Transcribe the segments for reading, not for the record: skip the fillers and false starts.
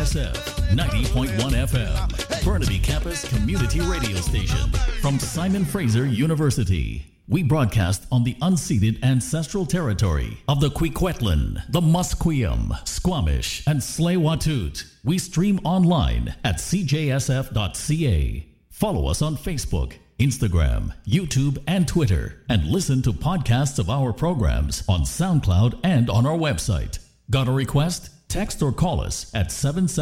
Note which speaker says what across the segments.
Speaker 1: CJSF 90.1 FM, Burnaby Campus Community Radio Station. From Simon Fraser University, we broadcast on the unceded ancestral territory of the Kwikwetlan, the Musqueam, Squamish, and Tsleil-Waututh. We stream online at cjsf.ca. Follow us on Facebook, Instagram, YouTube, and Twitter, and listen to podcasts of our programs on SoundCloud and on our website. Got a request? Text or call us at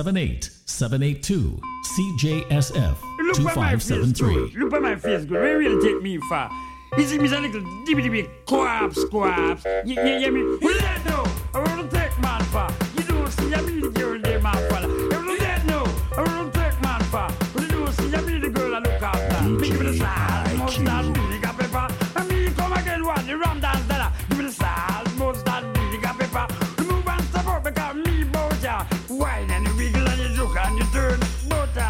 Speaker 1: 778-782-CJSF-2573.
Speaker 2: Look at my face, good. Where will take me far? You see me a little dibby squabs. You hear me? Well, that no, I want to take man far. You don't see me the girl there, man fella. Well, that no, I want to take man far. But you don't see me the girl I look after. Me give me the salt, mustard, vinegar, pepper. And me come again one, the rum dance that. Give me the salt, mustard, vinegar, pepper. Remove and stop up because me butter. Wine and you wiggle and you joke and you turn. Butter.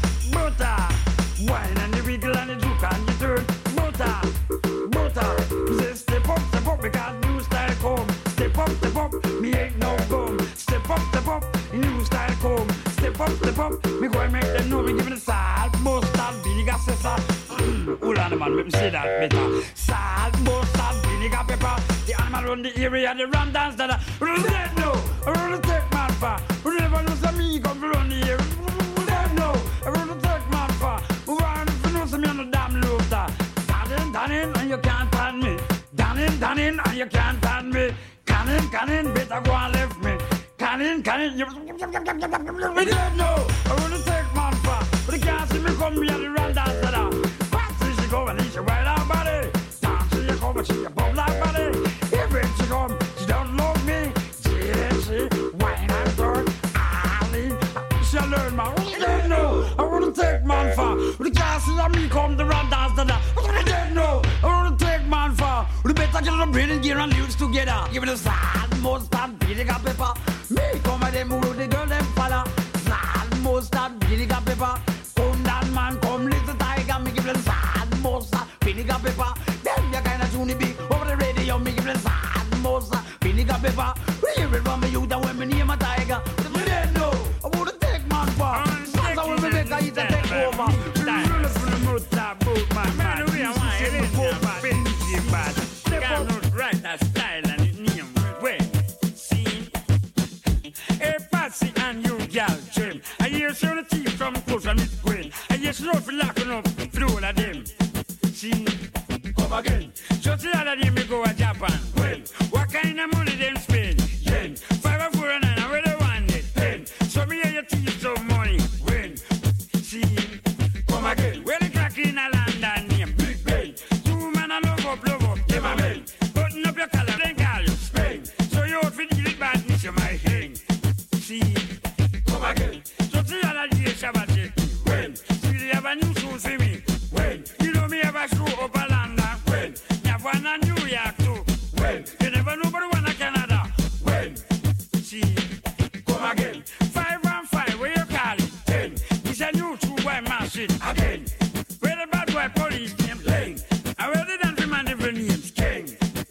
Speaker 2: Wine and you wiggle and you joke and you turn. Butter. Say step up, because new style come. Step up, me ain't no bum. Step up, new style come. Step up, me go and make them know. Me give me the salt, mustard, vinegar, pepper. Hold on, man, let me say that better. Salt, mustard, vinegar, pepper. The animal run the area, the ram dance that. Let no, I want to take man far. We never know some me come run the area. Let no, I want to take man far. We want to know some me on the damn looter. Danning, and you can't turn me. Danning, and you can't turn me. Canning, better go and left me. Canning, you don't know. I want to take man far. But you can't see me come here the run dance that out. Fast she go and she wild out body. Dance she come and she a bum like body. If she come, she don't love me. She wine and turn. Ali, she learn man. You don't know. I want to take man far. But you can't see me come the run dance that out. No, I want to take man far. We better get the brain and gear and lyrics together. Give me the salt, mustard, vinegar, pepper. Me come at them who the girl them follow. Salt, mustard, vinegar, pepper. Come down man, come little tiger. Me give them salt, mustard, vinegar, pepper. Them you kind of tune big over the radio. Me give them salt, mustard, vinegar, pepper. We hear it from me youth and when me name a tiger. But we don't know. I want to take man far. That's how we make a hit and take over. Right, that style and it name way. See, a patsy and you gal trim. I hear some of the teeth from close and it's green. I hear some of the locking up through all of them. See, come again. Just the other day me go to Japan. When? What kind of money them spend? Yen. 5 or 4 and 9, where they want it? 10. So me hear your teeth some money. When? See, come again. Where the crack in a London name? Big Ben. 2 men a love up, them a men. Button up your collar, then call you Spain. So you out for deal it badness, you might hang. See, come again. So see all the days Shabbat take me. When? See they have a new show for me. When? You know me have a show up a London. When? You have one in New York too. When? You never know but one in Canada. When? See, come again. 5 and 5, where you call it? 10. It's a new 2-boy machine. Again. Where the bad boy police name? Lane. And where the dance man different names? King.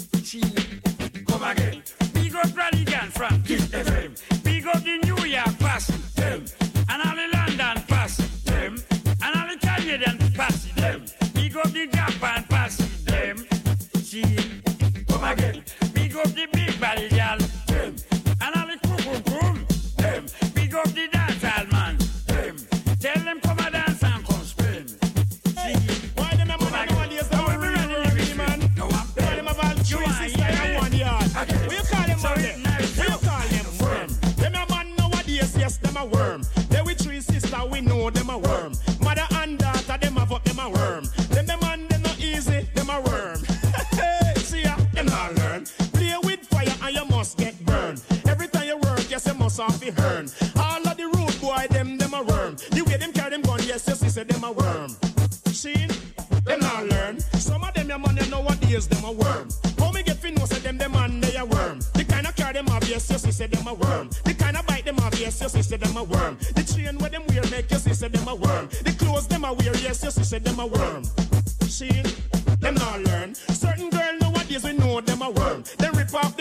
Speaker 2: Come again. Big up Radigan from Kiss FM. Big up the New York pass them. And all the London pass them. And all the Canadian pass them. Big up the Japan pass them. See, come again. Big up the big body girl them. And all the coom them. Big up the dancehall man them. Tell them come and dance and come spin. See,
Speaker 3: why them a man no one is the real man?
Speaker 2: No one.
Speaker 3: Tell them about three sisters and 1 yard. What you call them man then? What you call them worm? Them a man nowadays, yes, them a worm. They with 3 sisters, we know them a worm. Mother and daughter, them a fuck them a worm. Them the man, they not easy, them a worm. See ya, them not learn. Play with fire and you must get burned. Every time you work, yes, you must have to earn. All of the rude boy, them a worm. The way them carry them gun, yes, you see, them a worm. See, them not learn. Some of them your man, you nowadays, them a worm. How me get fin know say them the man, they a worm. The kind of car them have, yes, you see, them a worm. The kind of bike them have, yes, you see, them a worm. The chain where them wear, make you see, them a worm. The clothes them a wear, yes, you see, them a worm. See, them not learn. Certain girl nowadays, we know them a worm. They rip off the man,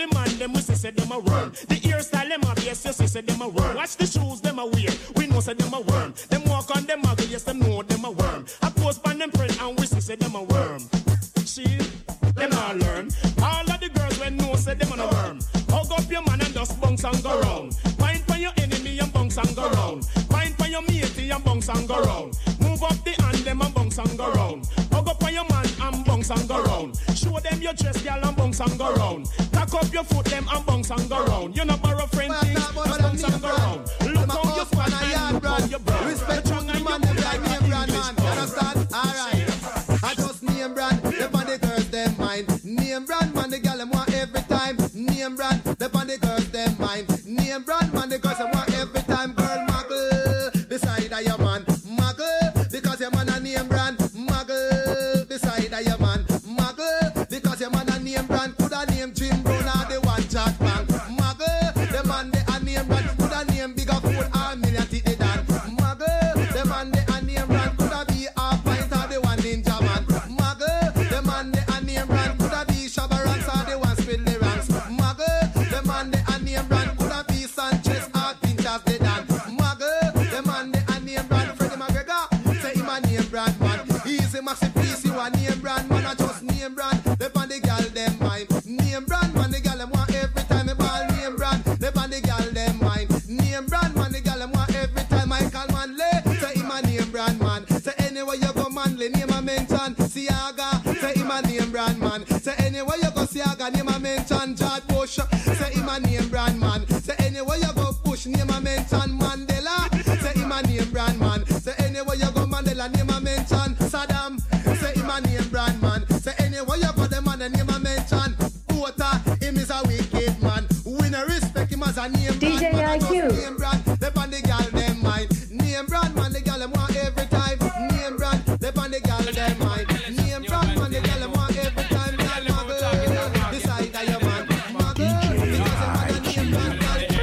Speaker 3: them, we say them a worm. The hairstyle them a base, you say them a worm. Watch the shoes them a wear, we know say them a worm. Them walk on them muggle, yes them know them a worm. I post on them print and we say them a worm. See, them all learn. All of the girls when know say them a worm. Hug up your man and just bounce and go round. Mind for your enemy and bounce and go round. Mind for your matey and bounce and go round. Move up the hand them and bounce and go round. Hug up on your man and bounce and go round. Show them your dress, girl, and bounce and go round. Tack up your foot them and bounce and go round. You no borrow friend things, just bounce and go round. Look how you fat and look how you brown.
Speaker 4: Respect to the man, them like name brand man. You understand? Alright. I just name brand, the on the girls them mind. Name brand man, the girl them want every time. Name brand, the on the girls them mind. Name brand man, the girls them want every time. Girl muggle, beside of your man. Muggle, because your man a name brand. Muggle, beside of your man. Muggle, because your man a name brand. Coulda name Jim Brown or the one chat bank. Muggle, the man they a name brand. Coulda name bigger fool or million teeth they done. Muggle, the man they a name brand. Coulda be a pint or the one ninja man. Muggle, the man they a name brand. Coulda be Shabba Ranks or the one spill the ranks. Muggle, the man they a name brand. Coulda be Sanchez or Pinchas they done. Muggle, the man they a name brand. Freddie McGregor, say him a name brand man. Easy Maxi Priest, you a name brand man. I just name brand. They on the gal them mind. Name brand man, the gal them want every time. They ball name brand. They on the gal them mind. Name brand man, the gal them want every time. Michael Manley, say him a name brand man. Say anywhere you go Manley, name a mention. Siaga, say him a name brand man. Say anywhere you go Siaga, name a mention. George Bush, say him a name brand man. Say anywhere you go Bush, name a mention. Mandela, say him a name brand man. Say anywhere you go Mandela, name a mention. Saddam, say him a name brand man. Say anywhere you go the man, name a mention. Porter, him is a wicked man. We no respect him as a name brand.
Speaker 5: DJ IQ.
Speaker 4: Name brand, they on the gal them mind. Name brand man, the gal them want every time. Name brand, they on the gal them mind. Name brand man, the gal them want every time. Gal muggle, beside of your man. Muggle, because the man a name brand.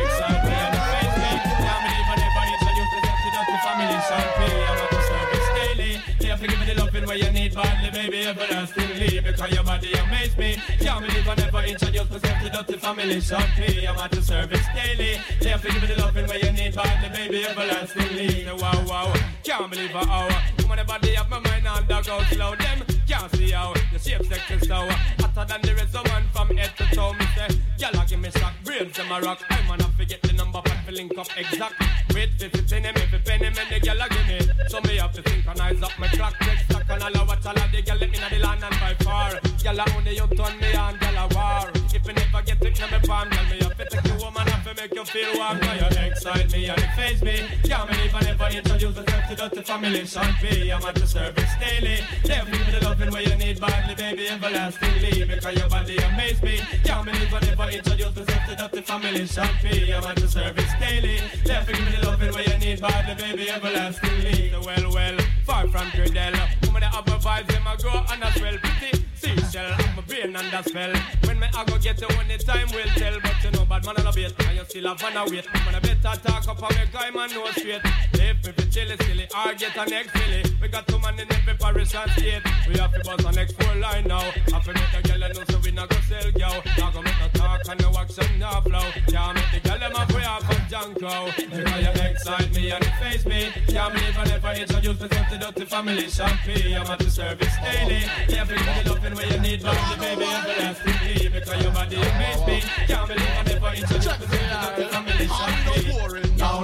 Speaker 6: Where you need badly, baby, everlastingly. Because your body amaze me. Can't believe I never introduced myself to Dirty Family Champagne. I'm at the service daily. Therefore give me the loving where you need badly, baby, everlastingly. So wow, wow, can't believe how you want the body of my mind and dog out slow. Them can't see how the shape sex is so hotter than the rest of one from head to toe. Me say, y'all give me shock, brains them a rock. I'm gonna forget the number, but to link up exact. Wait, 50 penny, if it penny, man, the girl give me. So me have to synchronize up my clock, check stock, and all of what all of the girl let me know the land and by far. Girl only you turn me on, girl a war. If you never get it, in my palm, tell me have to take you woman have to make you feel warm. Now you excite me and it faze me. Can't believe I never introduce myself to Dirty Family Champagne. I'm at the service daily. They'll give me the loving where you need badly, baby, everlastingly. Because your body amaze me. Can't believe I never introduce myself to Dirty Family Champagne. I'm at the service daily. They'll give me the loving where you need badly, baby, everlastingly. So well, far from Cradle. Woman that have my vibes, them a grow and a swell pretty. Seashell, I'm a brain and a spell. When me I go get you when the time will tell. But you know bad man I love it, and you still have fun wait. Man I better talk up and make guy man know straight. If me be chilly silly, or get a next silly. We got two man in every parish and state. We have to bust the next 4 line now. Have to make a girl know so we not go sell yo. Now go make no talk and no action no flow. Can't make the girl them a free off and junk out. Because you excite me and it face me. Can't believe I never introduce myself to Dirty Family Champagne. I'm at the service daily. Yeah, bring me the loving where you need badly, baby, everlastingly. Because your body amaze me. Can't believe I never introduced myself to Dirty Family Champagne.
Speaker 7: Now,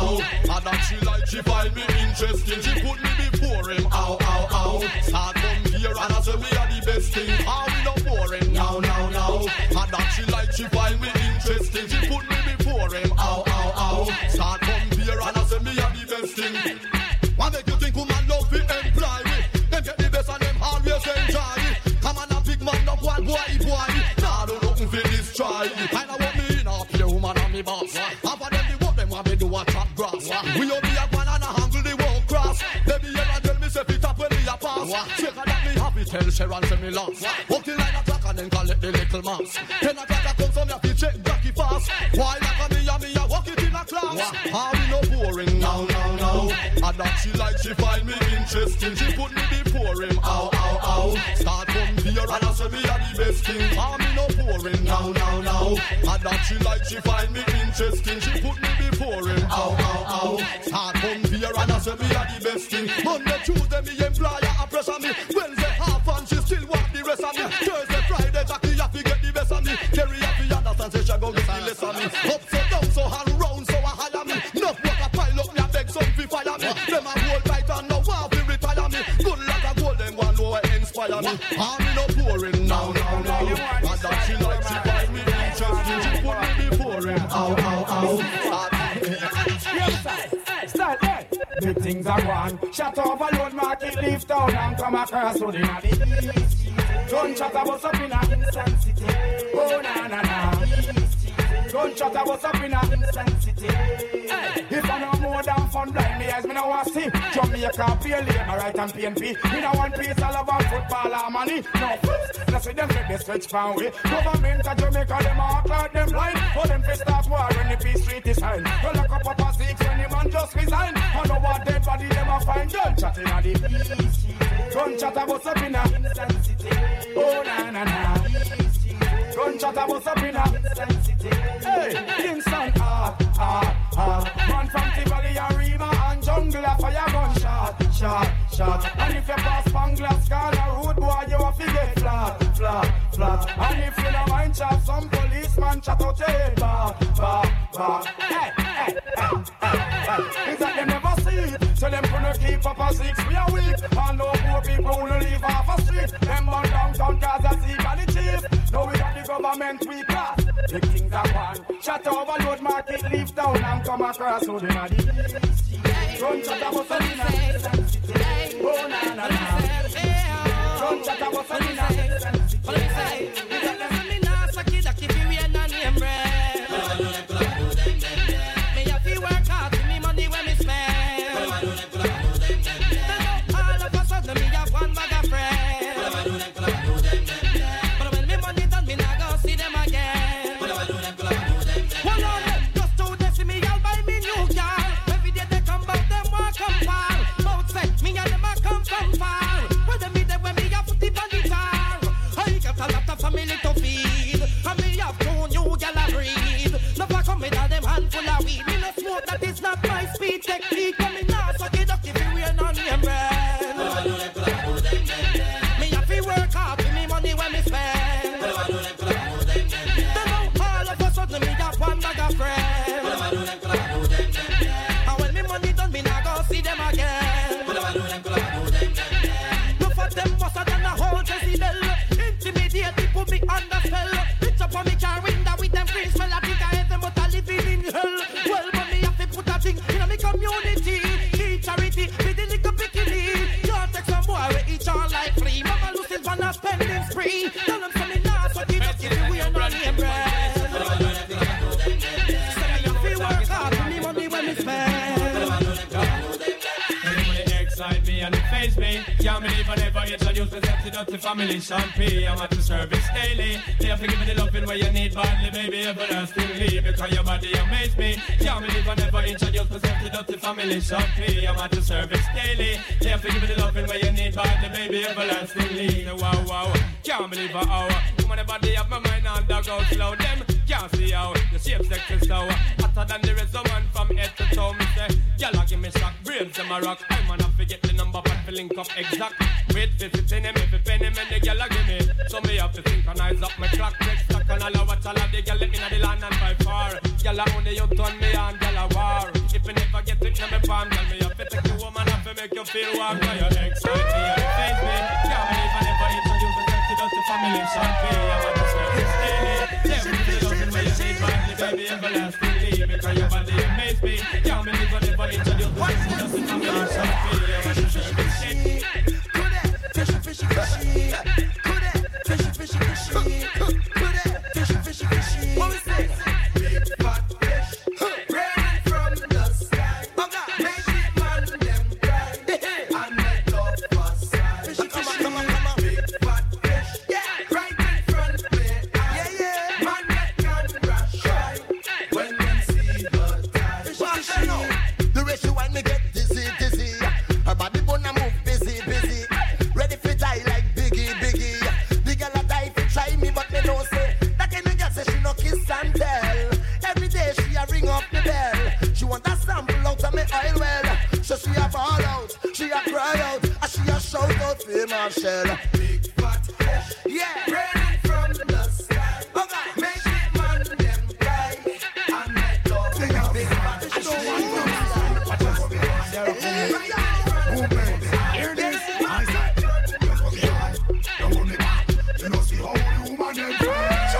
Speaker 7: and that she like she find me interesting. She put me before him, ow. Start from here and I say we are the best thing. How we not boring, now. And that she like she find me interesting. She put me before him, ow. Start from here and I say we are the best thing. Why make you think woman love to employ me? Them get the best and them always enjoy it. Come on a big man, up one boy. Nah, do nothing for this try. I know what me in a play woman on me boss. Half of them the work them want me do a chop grass. We only a one and a handle the walk cross. Baby you and tell me say fit up when me a pass. Shaker that me happy tell Sharon say me lost. Walk till 9 o'clock and then collect the little mouse. 10 o'clock I come so me have to check Jackie fast. Why like me a walk it in a class. How we no boring now. And that she like she find me interesting. She put me before him, ow. Start from here and I say me a the best thing. How me no boring boring. Now. And that she like, she find me interesting. She put me before him. Ow. Start come here and I say me are the best thing. Monday, Tuesday, me employer a pressure me. Wednesday, half and she still want the rest of me. Thursday, Friday, Jackie have to get the best of me. Kerry have to understand, say she go get the less of me. Up so down, so and round, so I hire me. Enough work a pile up, me a beg some fi fire me. Them a hold tight and now want fi retire me. Good luck a gold, them one know inspire me. I'm in a boring now. And that she like, she find me interesting. She put me before him. Ow.
Speaker 2: Start, hey. Big things are gone. Shut overload market, leave town and come across to the east. Don't chat about up in a instant city. Oh, na. Don't chat about up in a instant city. Hey. If I know more than fun, blind me eyes, me no want see. Jamaica, pay labor, right and PNP. Me no one piece all about football or money. No flips, that's with them make the stretch pound way. Government of Jamaica, them act like them blind. For them to start war when the peace treaty signed. Go look up a six when the man just resign. I know what dead body them a find. Don't chat in a the east. Don't chat about up in a instant city. Oh, na. Don't chat about up in a instant city. Hey, instant man from Tivoli and Rima and Jungle a fire gun shot. And if you pass Panglas, Scala, Road boy, you a figure flat. And if you don't mind chat, some policeman chat out your head bar. Hey. Is that them never see it? So them gonna keep up a six, we are weak. And no poor people who live off a street. Them on downtown cause I see got the chief. Now we got the government we class. Big things are one. Shut overload market, leave town and come across so them are the east. Don't chat about something. Oh, na. Don't chat about something. What do you say? You got them in us, a kid that keep you in a name brand. Me have to work hard to me money when me spend. All of a sudden me have one bag of friends. But when me money done, me not go see them again. One on them, just to they see me, I'll buy me new car. Every day they come back, them walk come far. Both say, me and them a come from far. Well, them me there when me have put it on the tar. I got a lot of family to feed. And me have two new gal a breed. Never come with all them handful of weed. Me no smoke, that is not my speed technique. But me now suck it up if you rain on them brand. Me have to work hard for me money when me spend. Then now all of a sudden me have one bag of friends. And when me money done, me not go see them again. Look for them worse than a whole Jezebel. Intimidate me, put me under spell. Pitch up on me car window with them free smell. I think I hate them but I living in hell. Well, but me have to put a thing in my community. Eat charity with the little bikini. Can't take some boy we eat all like free. Mama loses one a spending spree. Tell them something now so keep it if we are not in bread. Say me have to work hard for me money when me spend.
Speaker 6: Excite me and it faze me. Can't believe I never introduced myself to Dirty Family Sean P. I'm at the service daily. They have to give me the loving where you need badly, baby, everlastingly. Because your body amaze me. Can't believe I never introduced myself to Dirty Family Sean P. I'm at the service daily. They have to give me the loving where you need badly, baby, everlastingly. Wow. Can't believe how. Come on, the body of my mind and dog out slow. Them can't see how the shape sex is so hotter than the rest of man from head to toe. Me say, y'all give me shock, brains them a rock. I'm gonna forget the number, but the link up exact. Wait, 50 in him, if it penny, man, the girl give me. So me have to synchronize up my clock, next stock, and I'll watch all of the girl let me know the land and by far. Y'all only you turn me on, y'all a war. If you never get it, now me palm, tell me have to take you home and have to make you feel warm. Now you excite me and it face me. Can't believe I never introduced myself to Dirty Family Sean P. I'm at the service daily. Yeah, we do the loving where you need badly, baby, everlastingly. Because your body amaze me. Can't believe I never introduced myself to Dirty Family Sean P. I'm at the service daily. Fishy. What we say? Big fat fish, rain from the sky. Make it man them cry, and let up for side. Fishy. Big fat fish, right in front of me. Man that can rush right when them see the tide. Fishy. The way she want me get dizzy.
Speaker 5: shell. Big fat fish, yeah, raining from the sky. Make it man them cry and make love. Big fat fish, no one knows. Hear this? I said, don't hold me back. You know, see how the woman them cry.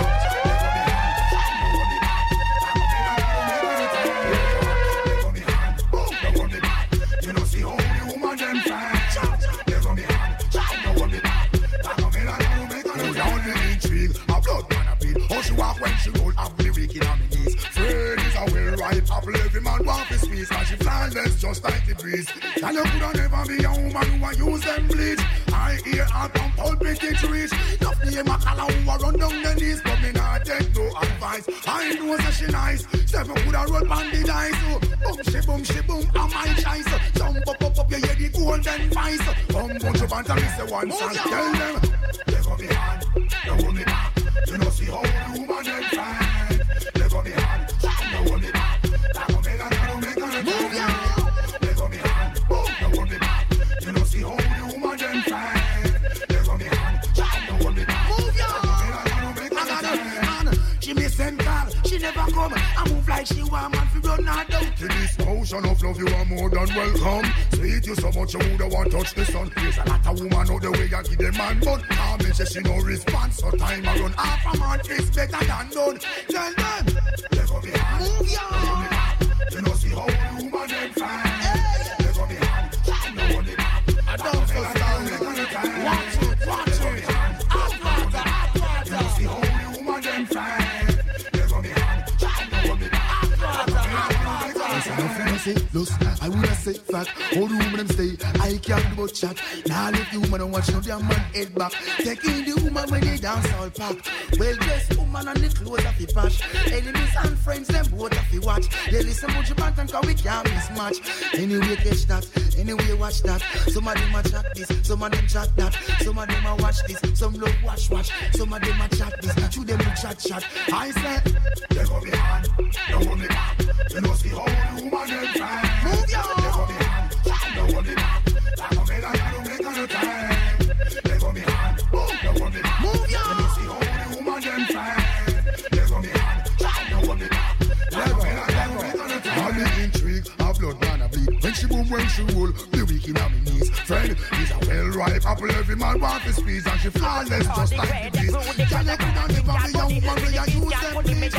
Speaker 5: When she roll up the wicked on the knees, Fred is a well-ripe apple. Every man want to squeeze, cause she flawless just like the breeze. And you coulda never be a woman who a use them bleach. I hear her from pulpit it reach. Enough name a color who a run down the knees, but me not take no advice. I know that she nice. Seven coulda roll on the dice. Boom she boom, I'm my choice. Jump up, you hear the golden vice. Bunch of banter, me say one song. Tell them, they gon' be hard, don't hold me back. You know see how the woman them fight. They gon' be hard, don't hold me back. That gon' make a move ya. They gon' be hard, don't hold me back. You know see how the woman them fight. They gon' be hard, don't hold me back. Move ya. She miss and call, she never come. I move like she want man fi run her down. To this ocean of love you are more than welcome. Sweet you so much you woulda want touch the sun. There's a lot of woman out the way you give them man, but can't me say she no response. So time I run half a man is better than none. Tell them they gon' be hard. Move ya. You know see how the woman them fight. They gon' be hard. No one they back. I don't feel sorry. Watch it. Hot water. You know see how the woman them fight. I woulda say fact, all the women them stay, I can't do but chat. Now let the woman and watch no damn man head back. Taking the woman when they dance all pack. Well dressed woman and the clothes of the patch. Enemies and friends them both of the watch. They listen to your band and cause we can't mismatch. Anyway catch that, anyway watch that. Some of them a chat this, some of them chat that. Some of them a watch this, some love watch. Some of them a chat this, two them a chat. I said, they gon' be hard, don't hold me back. You know see how the woman them fight. Move ya. They gon' be hard, don't hold me back. That gon' make a time. They gon' be hard, don't hold me back. Move ya. You know see how the woman them fight. They gon' be hard, don't hold me back. That gon' make a time. All the intrigue, her blood man a bleed. When she boom, when she roll, the wicked on me knees. Friend is a well-ripe apple. Every man want to squeeze and she flawless just like the breeze. Can you coulda never be a woman where you use them please?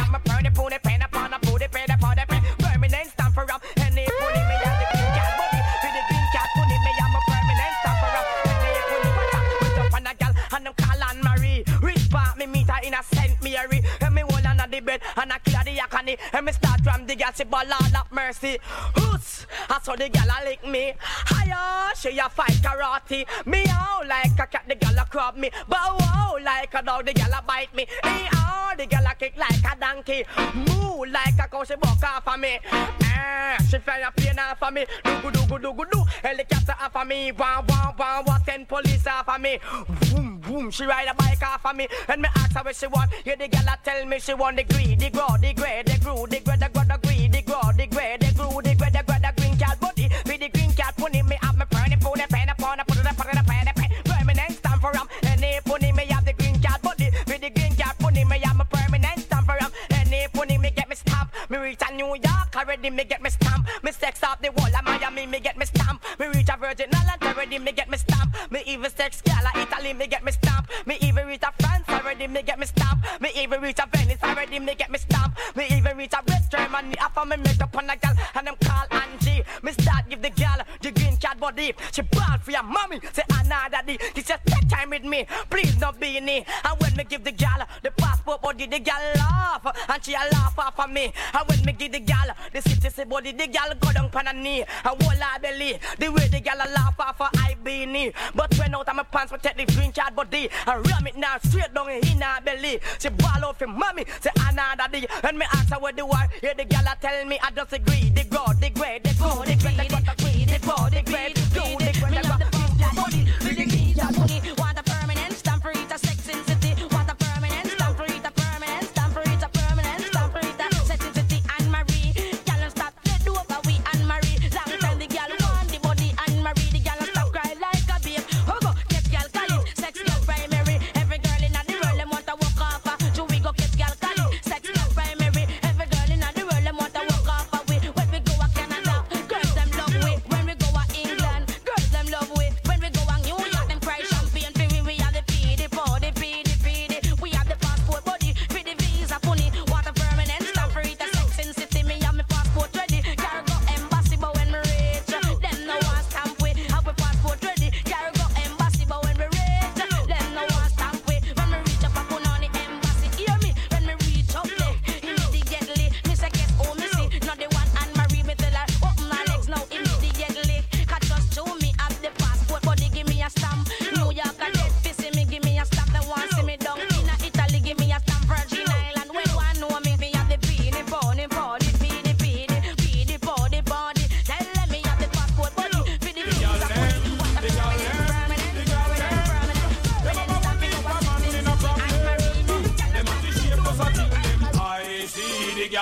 Speaker 5: Permanent stamp for up, and they put me on the green cat body. With the green cat put me on my permanent stamp for up, and they put me with up on a gal and them call Anne Marie. Rich part me meet her in a St. Mary, and me hold under the bed and I kill the yakani, and me start from the gal she ball all up mercy. Hoots, I saw the gal a lick me. Hiya, she a fight karate. Me out like a cat, the gal a crab me. Bow wow like a dog, the gal a bite me. Me out, the gal a kick like a donkey. Moo like a cow, she buck off of me. She fire plane off of me. Do. Helicopter off of me. Wow. Send police off of me. Boom. She ride a bike off of me. And me ask her what she want. Yeah, the gal a tell me she want the green, the grow, the grey, the grew, the grey, the grow, the green, the grow, the grey, the grew, the grey, the green cat body. With the green cat pony me up me burn it, put the pen upon the put the pen. Permanent stamp for him. And they pony me up the green cat body. With the green cat pony me up me permanent stamp for him. And they pony me get me stamp. Me reach a New York already, me get me stamp. Me sex off the wall of Miami, me get me stamp. Me reach a Virgin Islands already, me get me stamp. Me even sex Scala, Italy, me get me stamp. Me even reach a France already, me get me stamp. Me even reach a Venice already, me get me stamp. Me even reach a West Germany, after me make up on a gal, and them call Angie. Me start give the gal the green cat body. She ball for your mommy, say another day. This just take time with me, please not be in it. And when me give the gal the passport body, the gal laugh, and she a laugh off of me. And when me give the gal the citizen body, the gal go down on her knee and hold her belly. The way the gal a laugh off her I be knee. But when out of my pants, protect the green cat body and ram it now straight down in her belly. She ball off him, mommy, say another day. And me ask her what the war, hear the gal a tell me I just agree. The grow, the grey, the grow, the grey, the grow, the grey, the grow, the grey, the grow, the grey, the body, with the green cat body. Want a permanent stamp for it, a sex in city. Want a permanent stamp for it, a permanent stamp for it, a permanent stamp for it, a sex in city. Anne Marie, gal stop, let do over we Anne Marie. Long time the gal want the body Anne Marie, the gal stop cry like a babe. Oh go, get gal call it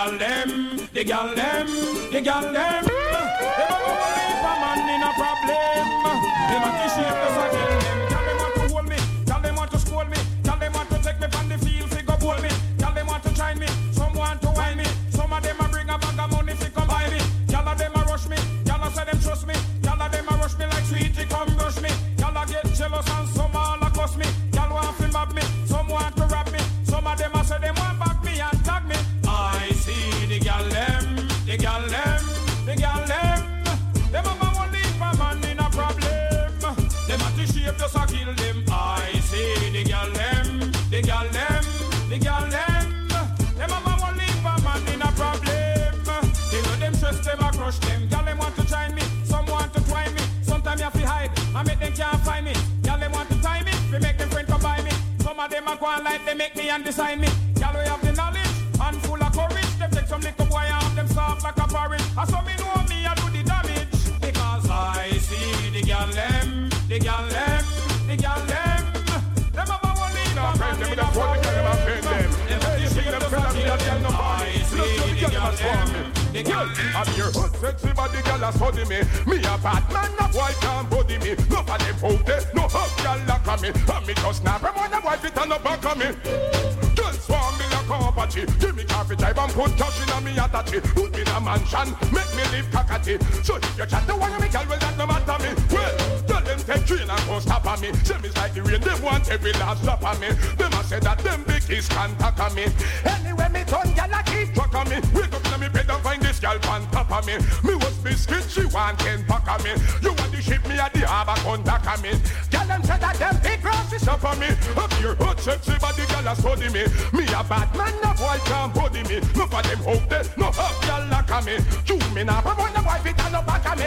Speaker 3: gal them. They have a man in a problem. They want to shape the circle. Gal them want to hold me. Gal them want to scold me. Gal them want to take me from the field. Figure bowl me. Gal them want to shine me. Some want to wine me. Some of them a bring a bag of money fi come buy me. Gal of them a rush me. Gal a say them trust me. Gal of them a rush me like sweetie come rush me. Gal a get jealous and some all a cuss me. Gal want to mob me. Some want to rap me. Some of them a say them want back me and tag me. I see the gal them. The gal them. The gal them. Them a one leave a man in a problem. Them a to shape just a kill them. I see the gal them. The gal them. The gal them. Them a one leave a man in a problem. They know them stress them a crush them. Gal them want to join me. Some want to twine me. Sometimes you have to hide. I make them can't find me. Gal them want to tie me. We make them friend come buy me. Some of them a go on like they make me and design me. Gal we have the knowledge and full of courage. Them take some little boy and have them soft like a porridge. And so me know me I do the damage. Because I see the gal them. The gal them. The gal them. Them have a one lead on man in a problem. Them have to see them friend of me that gal no body. I see the gal them. The gal them.
Speaker 8: Have your hood sexy body gal a study me. Me a bad man, no boy can't body me. No for them out there, no hug gal like a me. And me just snap them on the wife it and no back of me. Girl swarm me like a Apache. Give me coffee drive and put cash in a me attache. Put me in a mansion, make me live cockatty. So if you chat the one me gal, well that no matter me. Well, tell them take train and go stop on me. Them is like the rain, they want every last drop on me. Them a say that them big kiss can't tack on me. Anyway me turn gal a keep track on me. Wake up in me bed and find this gal on top of me. Me was biscuit, she want 10 pack of me. You want the ship me at the harbor contact of me. Gal them say that them big grasses up on me. Up your hood sexy body gal a study me. Me a bad man, no boy can't body me. No for them out there, no up gal like a me. You me now, but when the wife it and no back of me.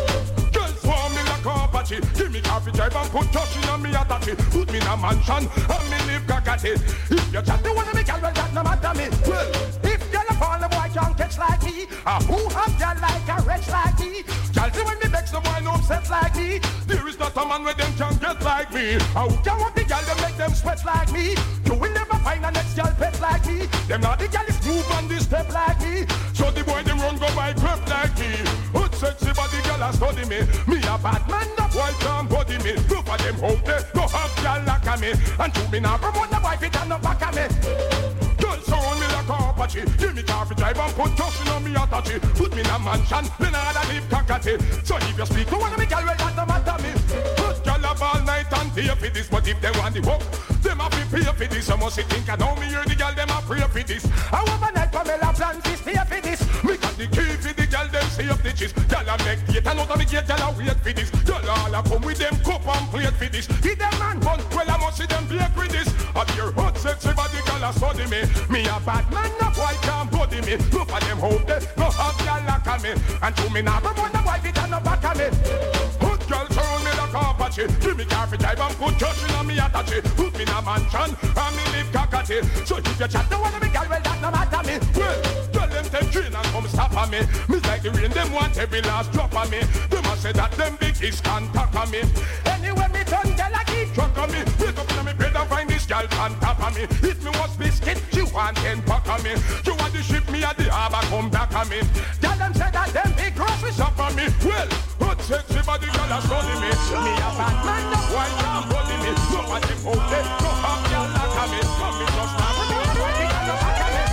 Speaker 8: Girls swarm me like a Apache. Give me coffee drive and put cash in a me attache. Put me in a mansion and me live cockatty. If you chat the one of me gal, well that no matter me. Well, if gal a fall, the boy can't catch like me. Who have gal like a wretch like me? Gal see when me vex, the boy no upset like me. There is not a man where them can get like me. How can want the gal to make them sweat like me? You will never find a next gal pet like me. Them not the gal is move on this step like me. So the boy them run go by prep like me. Hood sexy body gal a study me. Me a bad man, the boy can't body me. Look for them out there, no have gal like a me. And to me now promote the wife it and no back of me. Girl surround me like a Apache. Give me coffee drive and put cushion on me attache. Put me in a mansion, then I'd live cockatty. So if you speak to one of me gal, well that no matter me. Good gal up all night and pay for this. But if they want the work, them have to pay for this. So must you think I know me hear the gal, them have pray for this. I want my night Pamela Francis pay for this. Me got the key for the gal, them say up the cheese. Gal a make gate and out of the gate, gal a wait for this. Gal all a come with them cup and plate for this. Give them man bun, well I must see them play with this. Up your hood sexy body gal a study me. Me a bad man, no boy can't body me. Look for them out there, no have gal like a me. And to me now, promote the wife it and no back of me. Hood girl surround me like a Apache. Give me coffee drive and put cash in a me attache. Put me in a mansion and me live cockatty. So if you chat the one of me gal, well that no matter me. Well, tell them take train and come stop on me. Me like the rain, them want every last drop on me. Them a say that them big kiss can't tack on me. Anyway me turn gal a keep track on me. Wake up in me bed and find this gal on top of me. If me was biscuit, she want 10 pack of me. You want the ship me at the harbor come back on me. Tell them say that them big grocery shop on me. Well, hot sexy body gal a study me. Me a bad man, no boy can't body me. Nobody out there, no have gal like a me. Come me just now, but no boy can't no back of me.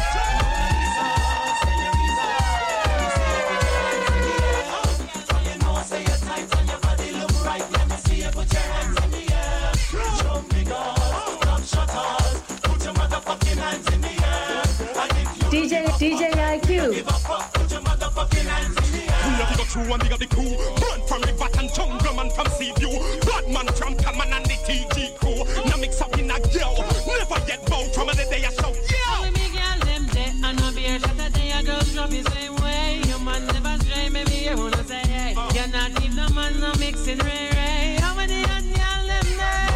Speaker 9: DJ IQ.
Speaker 3: True and they got the crew. Burn from the Vatan jungle man from Seaview. Bloodman from Kaman and the TG crew. Now mix up in a girl. Never get bound from the day I show.
Speaker 10: Yeah. Me girl them day and no be a shot a day a girl drop the same way. Your man never stray, maybe you wanna say hey. You're not even the man no mixing ray ray. How many and y'all them day?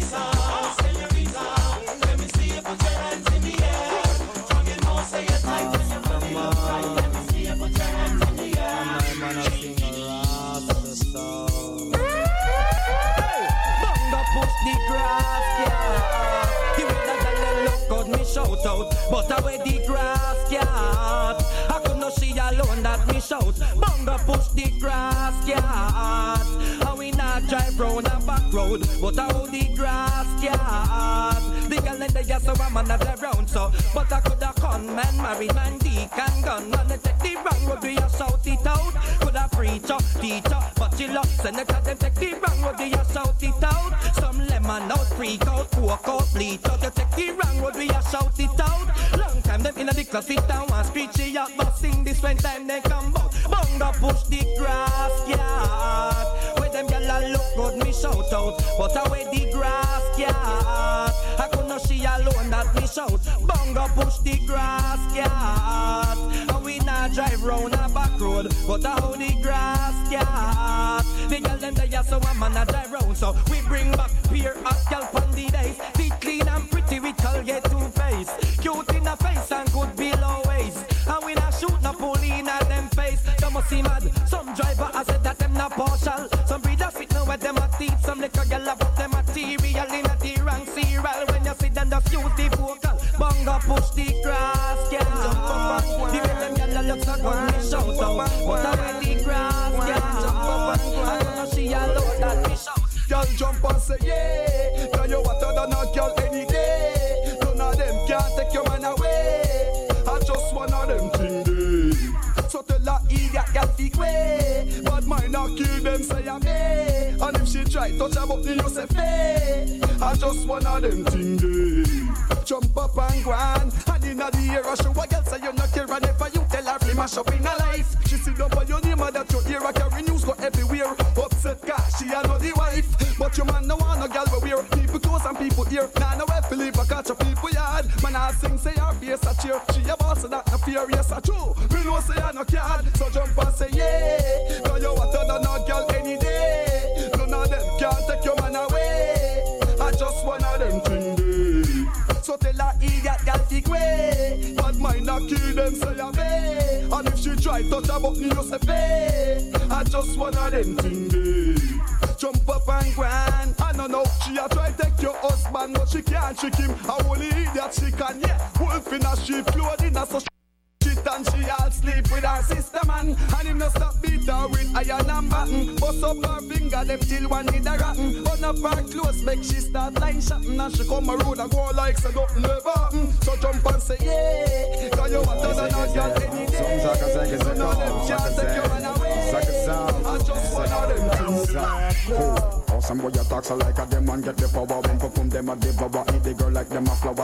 Speaker 10: Let me see you put your hands in the air. From your nose say it like when your body look right. Let me see you put your hands in the air.
Speaker 4: Man, I sing a Rasta song.
Speaker 11: Hey, Bongo push the grass, yeah. The way that I look out, me shout out. But I wear the grass, yeah. that me shout. Bunga push the grass yard. And we not drive round a back road, but how the grass yard. The girl in the yard so I'm not around so. But I coulda con man, married man, deacon, gun. And they take the wrong road, we a shout it out. Coulda preacher, teacher, but you love senator, them take the wrong road, we a shout it out. Some lemon out, freak out, pork out, bleach out. You take the wrong road, we a shout it out. Long time them in the class sit down and screechy out, but sing this when time they come out. Bunga push the grass yard. Where them gyal look good, me shout out. But away the grass yard. I could not see alone that me shout. Bunga push the grass yard. And we not drive round a back road, but how the grass yard. The gyal them there so I'm on a drive round, so we bring back pure hot gyal from the days. The clean and pretty we all get two face. Cute in the face and good below waist. And we not shoot no pulling at them face. Some must see mad. Some driver I said that them not partial. Some breeders fit know where them a teeth. Some little girl about them material in a the wrong serial. When you see them just use the vocal. Bunga push the grass, yeah. The way them gyal looks like one me shout out. But I wear the grass, yeah. I don't know she alone that me shout.
Speaker 9: Girl jump and say yeah. Girl you hotter than a girl any day. None of them can't take your man away. I just one of them thing day. So tell her idiot girl fake way. Bad mind not kill them say I'm me. And if she try touch her button you say fair. I just one of them thing day. Jump up and go on. And in the air I show a girl say you not care. And if you tell her free mash up in her life. She sit down by your name and that your ear I carry news go everywhere. Upset cause she a know the wife. But your man no want no girl we wear. People close and people here. Nah no way to leave a catch a people yard. Man I sing say her face a cheer. She a boss so that no fear. Yes a true. Me know say I no card. So jump and say yeah. Cause you hotter than a girl any day. None of them can't take your man away. I just one of them thing day. So tell her idiot girl take way. Bad mind not kill them say a bay. And if she try touch her button you say pay. I just one of them thing day. Jump up and grind. I don't know, she a try take your husband, but she can't trick him. A only idiot she can, yeah. Wolf in a sheep clothing, so shit and she all sleep with her sister man. And him no stop beat her with iron and batten. Bust up her finger, them till one need a rotten. Burn up her clothes, make she start line shotting. And she come around and go like so nothing never happen. So jump and say yeah. Cause you hotter than a girl any day. None of them can't take your man away. I just one of them things.
Speaker 12: Some boy attacks like a them and get the power. When perform them a devour. Eat the girl like them a flower.